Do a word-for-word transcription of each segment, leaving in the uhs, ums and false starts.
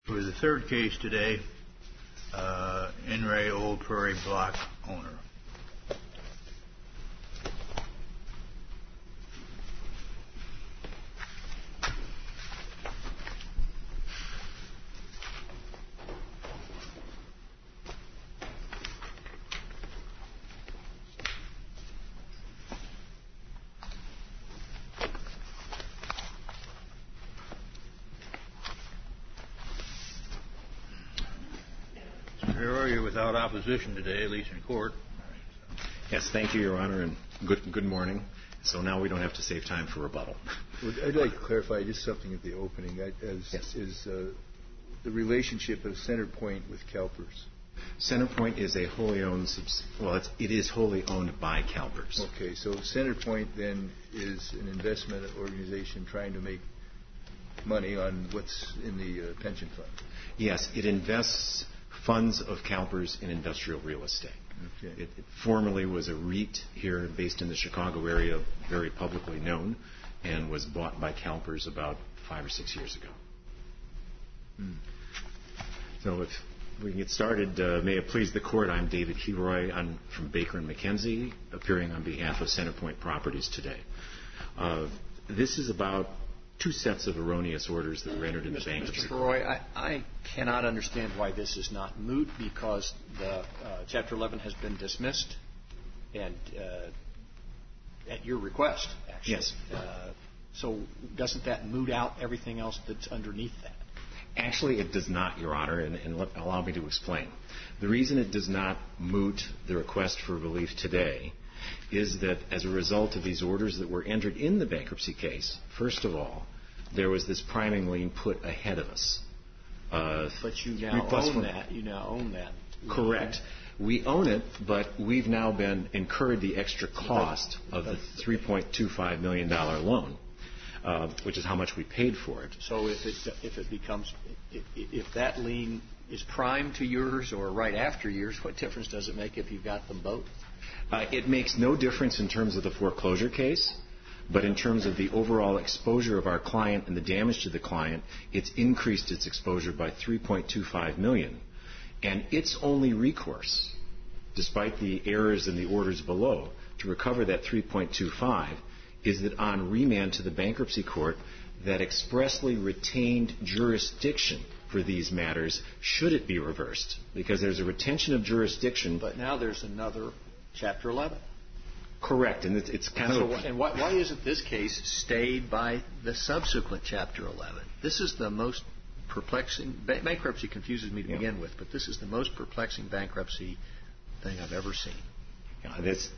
For the third case today, uh, In re Old Prairie Block owner. Without opposition today, at least in court. Yes, thank you, Your Honor, and good good morning. So now we don't have to save time for rebuttal. I'd like to clarify just something at the opening. As yes. Is uh, the relationship of Centerpoint with CalPERS? Centerpoint is a wholly owned, well, it's, it is wholly owned by CalPERS. Okay, so Centerpoint then is an investment organization trying to make money on what's in the uh, pension fund? Yes, it invests funds of CalPERS in industrial real estate. Okay. It, it formerly was a REIT here based in the Chicago area, very publicly known, and was bought by CalPERS about five or six years ago. Hmm. So if we can get started, uh, may it please the Court, I'm David Heroy. I'm from Baker and McKenzie, appearing on behalf of Centerpoint Properties today. Uh, this is about two sets of erroneous orders that were entered in the bankruptcy. Mister Heroy, I, I cannot understand why this is not moot, because the uh, Chapter eleven has been dismissed, and uh, at your request, actually. Yes. Uh, so doesn't that moot out everything else that's underneath that? Actually, it does not, Your Honor, and, and let, allow me to explain. The reason it does not moot the request for relief today is that as a result of these orders that were entered in the bankruptcy case, first of all, there was this priming lien put ahead of us. Uh, but you now own that. You now own that. Correct. We own it, but we've now been incurred the extra cost of the three point two five million dollars loan, uh, which is how much we paid for it. So if it if it becomes if, if that lien is prime to yours or right after yours, what difference does it make if you've got them both? Uh, it makes no difference in terms of the foreclosure case, but in terms of the overall exposure of our client and the damage to the client, it's increased its exposure by three point two five million dollars. And its only recourse, despite the errors in the orders below, to recover that three point two five is that on remand to the bankruptcy court that expressly retained jurisdiction for these matters should it be reversed, because there's a retention of jurisdiction. But now there's another Chapter eleven. Correct, and it's, it's kind so, of. A, and why, why isn't this case stayed by the subsequent Chapter eleven? This is the most perplexing. Bankruptcy confuses me to yeah. begin with, but this is the most perplexing bankruptcy thing I've ever seen. Yeah, that's,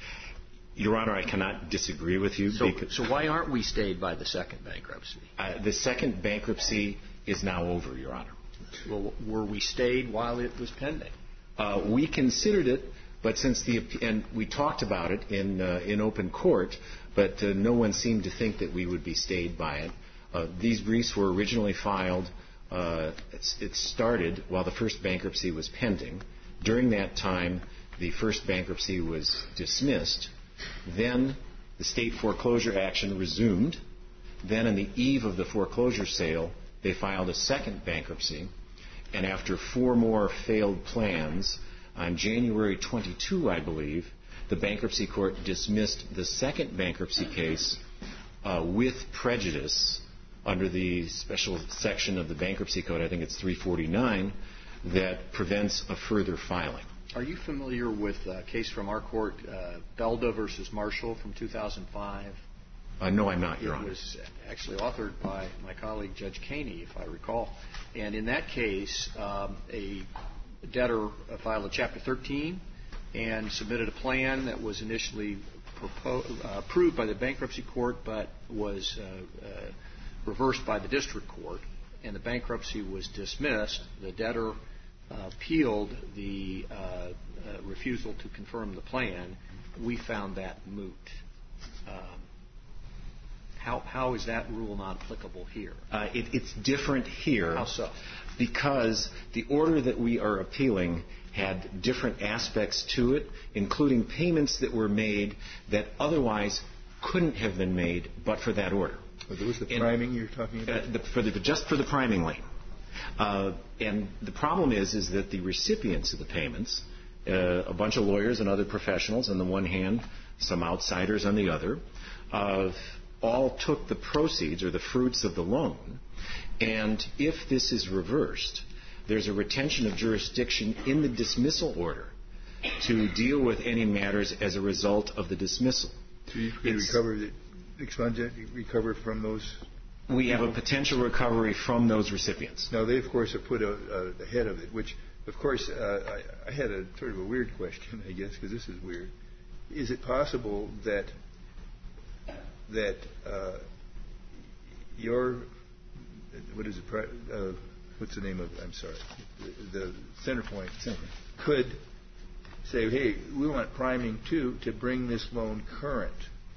Your Honor, I cannot disagree with you. So, so why aren't we stayed by the second bankruptcy? Uh, the second bankruptcy is now over, Your Honor. Well, were we stayed while it was pending? Uh, we considered it. But since the and we talked about it in uh, in open court, but uh, no one seemed to think that we would be stayed by it. Uh, these briefs were originally filed. Uh, it started while the first bankruptcy was pending. During that time, the first bankruptcy was dismissed. Then the state foreclosure action resumed. Then, on the eve of the foreclosure sale, they filed a second bankruptcy. And after four more failed plans, on January twenty-second, I believe, the bankruptcy court dismissed the second bankruptcy case uh, with prejudice under the special section of the Bankruptcy Code, I think it's three forty-nine, that prevents a further filing. Are you familiar with a case from our court, uh, Belda versus Marshall from two thousand five? Uh, no, I'm not, Your It Honor. It was actually authored by my colleague, Judge Caney, if I recall. And in that case, um, a debtor filed a Chapter thirteen and submitted a plan that was initially proposed, uh, approved by the bankruptcy court, but was uh, uh, reversed by the district court, and the bankruptcy was dismissed. The debtor uh, appealed the uh, uh, refusal to confirm the plan. We found that moot. Um, how, how is that rule not applicable here? Uh, it, it's different here. How so? Because the order that we are appealing had different aspects to it, including payments that were made that otherwise couldn't have been made but for that order. But there was the priming and, you're talking about? Uh, the, for the, just for the priming lien. Uh, and the problem is, is that the recipients of the payments, uh, a bunch of lawyers and other professionals on the one hand, some outsiders on the other, uh, all took the proceeds or the fruits of the loan. And if this is reversed, there's a retention of jurisdiction in the dismissal order to deal with any matters as a result of the dismissal. So you can recover, the, expunge it, recover from those? We have a potential recovery from those recipients. Now, they, of course, have put a, a, ahead of it, which, of course, uh, I, I had a sort of a weird question, I guess, because this is weird. Is it possible that that uh, your, what is it, uh, what's the name of it? I'm sorry, the, the Centerpoint could say, hey, we want priming too to bring this loan current.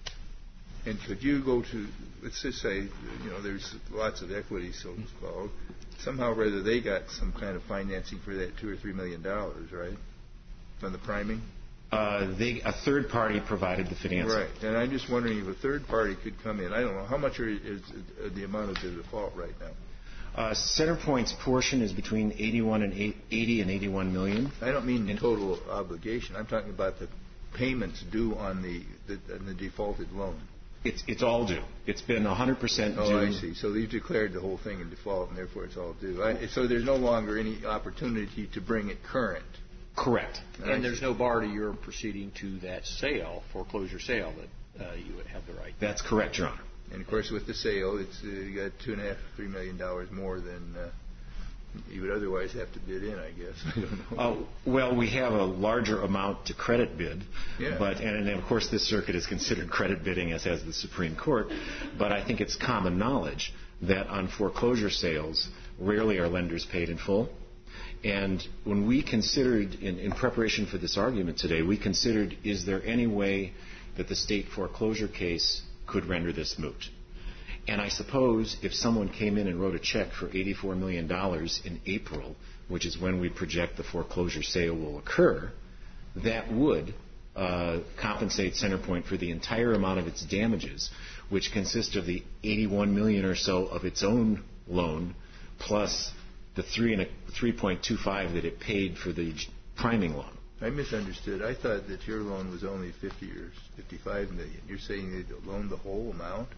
And could you go to, let's just say, you know, there's lots of equity, so it's called. Somehow or other they got some kind of financing for that two or three million dollars, right? From the priming? Uh, they, a third party provided the financing. Right. And I'm just wondering if a third party could come in. I don't know. How much are, is the amount of the default right now? Uh, Centerpoint's portion is between eighty-one and eighty and eighty-one million. I don't mean in total obligation. I'm talking about the payments due on the, the, on the defaulted loan. It's, it's all due. It's been one hundred percent due. Oh, I see. So you've declared the whole thing in default, and therefore it's all due. I, so there's no longer any opportunity to bring it current. Correct. And there's no bar to your proceeding to that sale, foreclosure sale, that uh, you would have the right. That's correct, Your Honor. And of course, with the sale, it's uh, you got two and a half, three million dollars more than uh, you would otherwise have to bid in, I guess. I don't know. Uh, well, we have a larger amount to credit bid, yeah. but and, and of course this circuit is considered credit bidding, as has the Supreme Court. But I think it's common knowledge that on foreclosure sales, rarely are lenders paid in full. And when we considered, in, in preparation for this argument today, we considered, is there any way that the state foreclosure case could render this moot? And I suppose if someone came in and wrote a check for eighty-four million dollars in April, which is when we project the foreclosure sale will occur, that would uh, compensate Centerpoint for the entire amount of its damages, which consist of the eighty-one million dollars or so of its own loan, plus the three and a, three point two five that it paid for the priming loan. I misunderstood. I thought that your loan was only fifty or fifty-five million. You're saying they loaned the whole amount?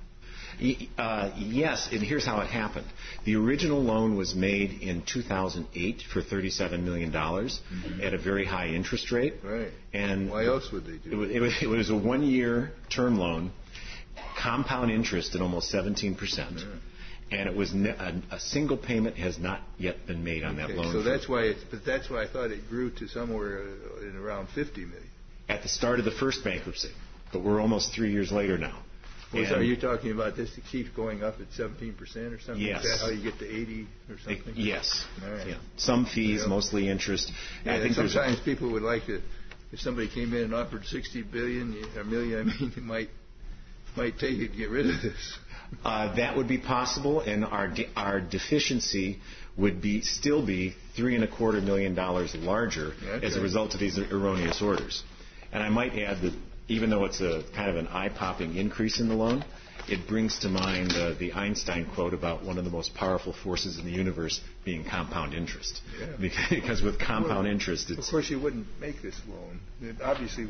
Uh, yes, and here's how it happened. The original loan was made in two thousand eight for thirty-seven million dollars mm-hmm. at a very high interest rate. Right. And why else would they do it? It was, it was a one-year term loan, compound interest at almost seventeen percent. Yeah. And it was ne- a, a single payment has not yet been made on okay, that loan. So that's why, it's, but that's why I thought it grew to somewhere uh, in around fifty million. At the start of the first bankruptcy, but we're almost three years later now. Well, so are you talking about this to keep going up at seventeen percent or something? Yes. Is that how you get to eighty or something? Yes. All right. Yeah. Some fees, yeah. mostly interest. Yeah, I think sometimes people would like to, if somebody came in and offered sixty billion or million, I mean, it might might take it to get rid of this. Uh, that would be possible, and our de- our deficiency would be still be three and a quarter million dollars larger okay. as a result of these erroneous orders. And I might add that even though it's a kind of an eye-popping increase in the loan, it brings to mind uh, the Einstein quote about one of the most powerful forces in the universe being compound interest. Yeah. Because, because with compound well, interest, it's... Of course, you wouldn't make this loan. It obviously,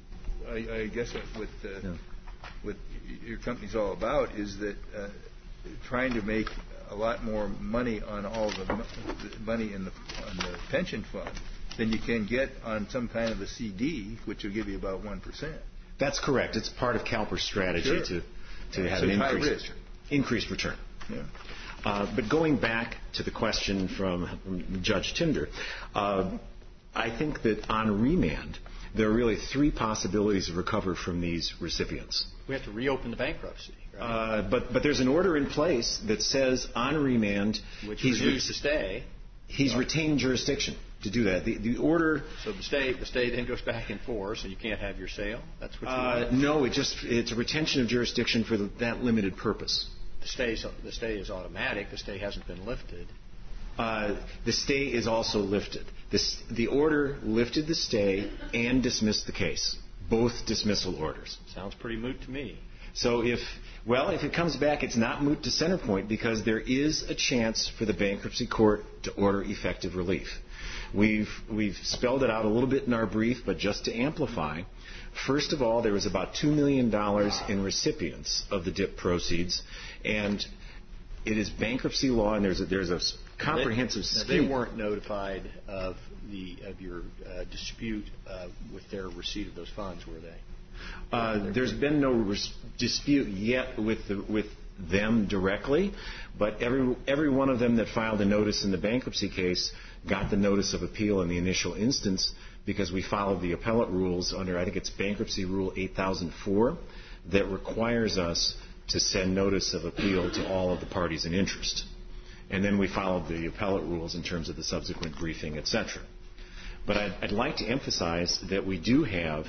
I, I guess what, uh, yeah. what your company's all about is that uh, trying to make a lot more money on all the, mo- the money in the, on the pension fund than you can get on some kind of a C D, which will give you about one percent. That's correct. It's part of CalPER's strategy sure. to, to have so an increased, risk. increased return. Yeah. Uh, but going back to the question from, from Judge Tinder, uh, I think that on remand, there are really three possibilities of recovery from these recipients. We have to reopen the bankruptcy, right? Uh, but, but there's an order in place that says on remand, which he's reduced the stay. He's right. retained jurisdiction to do that. The, the order. So the stay, the stay then goes back in force, and you can't have your sale. That's what. You uh, want. No, it just it's a retention of jurisdiction for the, that limited purpose. The stay, the stay is automatic. The stay hasn't been lifted. Uh, the stay is also lifted. This, the order lifted the stay and dismissed the case. Both dismissal orders. Sounds pretty moot to me. So if, well, if it comes back, it's not moot to Centerpoint because there is a chance for the bankruptcy court to order effective relief. We've, we've spelled it out a little bit in our brief, but just to amplify, first of all, there was about two million dollars in recipients of the D I P proceeds, and it is bankruptcy law, and there's a, there's a comprehensive they, scheme. They weren't notified of the of your uh, dispute uh, with their receipt of those funds, were they? Uh, there's been no res- dispute yet with the, with them directly, but every every one of them that filed a notice in the bankruptcy case got the notice of appeal in the initial instance because we followed the appellate rules under, I think it's Bankruptcy Rule eight thousand four, that requires us to send notice of appeal to all of the parties in interest. And then we followed the appellate rules in terms of the subsequent briefing, et cetera. But I'd, I'd like to emphasize that we do have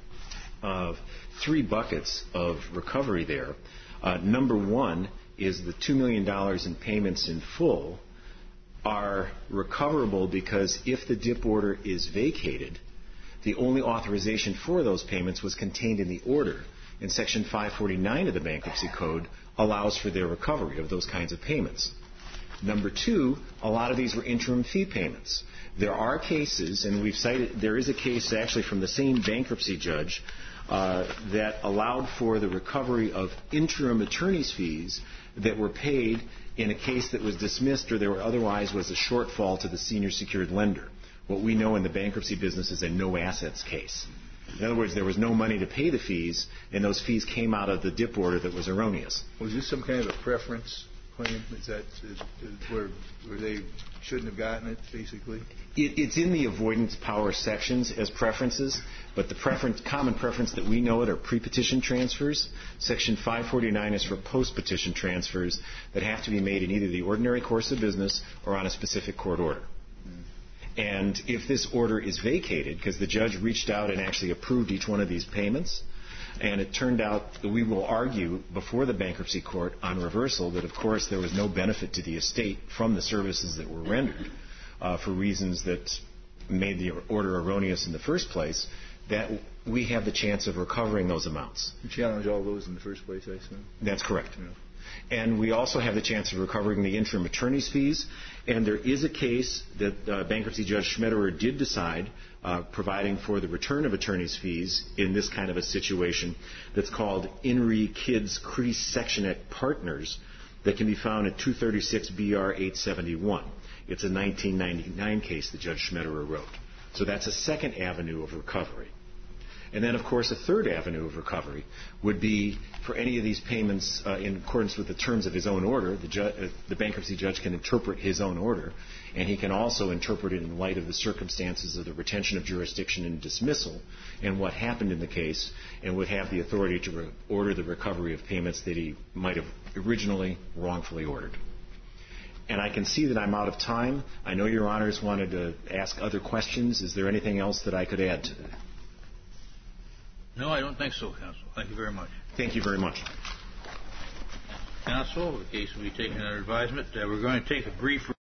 uh, three buckets of recovery there. Uh, number one is the two million dollars in payments in full are recoverable because if the D I P order is vacated, the only authorization for those payments was contained in the order. And Section five forty-nine of the Bankruptcy Code allows for their recovery of those kinds of payments. Number two, a lot of these were interim fee payments. There are cases, and we've cited, there is a case actually from the same bankruptcy judge uh, that allowed for the recovery of interim attorney's fees that were paid in a case that was dismissed or there were otherwise was a shortfall to the senior secured lender. What we know in the bankruptcy business is a no assets case. In other words, there was no money to pay the fees, and those fees came out of the D I P order that was erroneous. Was this some kind of a preference claim? Is that is, is where, where they shouldn't have gotten it, basically? It, it's in the avoidance power sections as preferences, but the preference, common preference that we know it are pre-petition transfers. Section five forty-nine is for post-petition transfers that have to be made in either the ordinary course of business or on a specific court order. And if this order is vacated, because the judge reached out and actually approved each one of these payments, and it turned out that we will argue before the bankruptcy court on reversal that, of course, there was no benefit to the estate from the services that were rendered uh, for reasons that made the order erroneous in the first place, that we have the chance of recovering those amounts. You challenge all those in the first place, I assume? That's correct. Yeah. And we also have the chance of recovering the interim attorney's fees. And there is a case that uh, Bankruptcy Judge Schmetterer did decide, uh, providing for the return of attorney's fees in this kind of a situation that's called In Re Kids Crease Sectionette Partners that can be found at two thirty-six B R eight seventy-one. It's a nineteen ninety-nine case that Judge Schmetterer wrote. So that's a second avenue of recovery. And then, of course, a third avenue of recovery would be for any of these payments uh, in accordance with the terms of his own order. The, ju- uh, the bankruptcy judge can interpret his own order, and he can also interpret it in light of the circumstances of the retention of jurisdiction and dismissal and what happened in the case, and would have the authority to re- order the recovery of payments that he might have originally wrongfully ordered. And I can see that I'm out of time. I know Your Honors wanted to ask other questions. Is there anything else that I could add to that? No, I don't think so, Counsel. Thank you very much. Thank you very much. Counsel, the case will be taken under advisement. Uh, we're going to take a brief